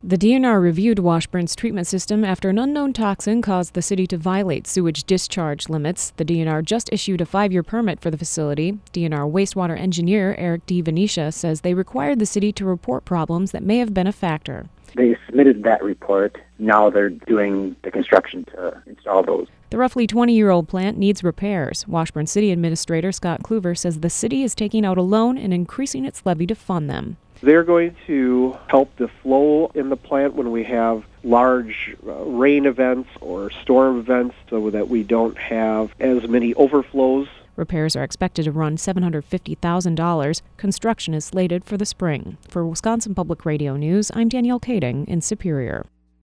The DNR reviewed Washburn's treatment system after an unknown toxin caused the city to violate sewage discharge limits. The DNR just issued a 5-year permit for the facility. DNR wastewater engineer Eric D. Venetia says they required the city to report problems that may have been a factor. They submitted that report. Now they're doing the construction to install those. The roughly 20-year-old plant needs repairs. Washburn City Administrator Scott Kluver says the city is taking out a loan and increasing its levy to fund them. They're going to help the flow in the plant when we have large rain events or storm events so that we don't have as many overflows. Repairs are expected to run $750,000. Construction is slated for the spring. For Wisconsin Public Radio News, I'm Danielle Kading in Superior.